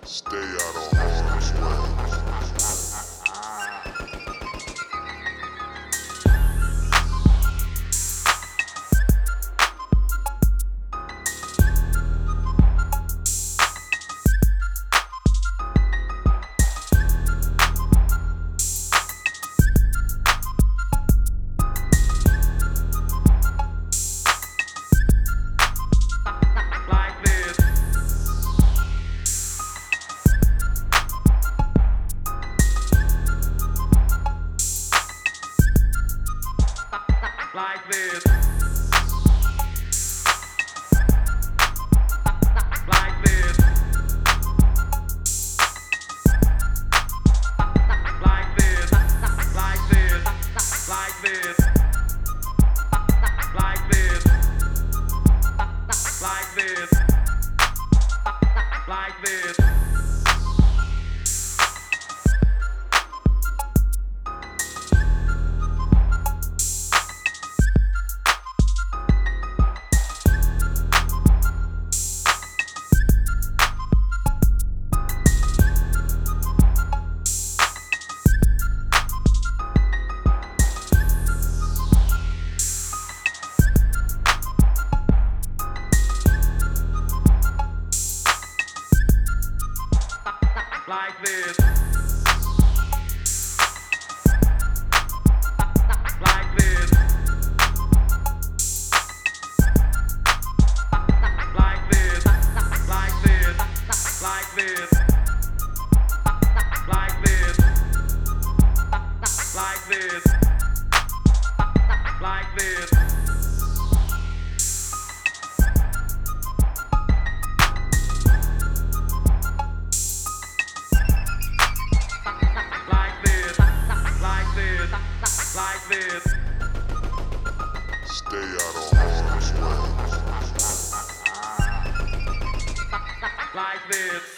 Stay out on harm's way. Like this. Like this. Like this. Like this. Like this. Like this. Like this. Like this. Like this. Like this. Like this. Like this. Like this. Like this. Like this. Like this. Like this. Stay out on harm's way. Like this.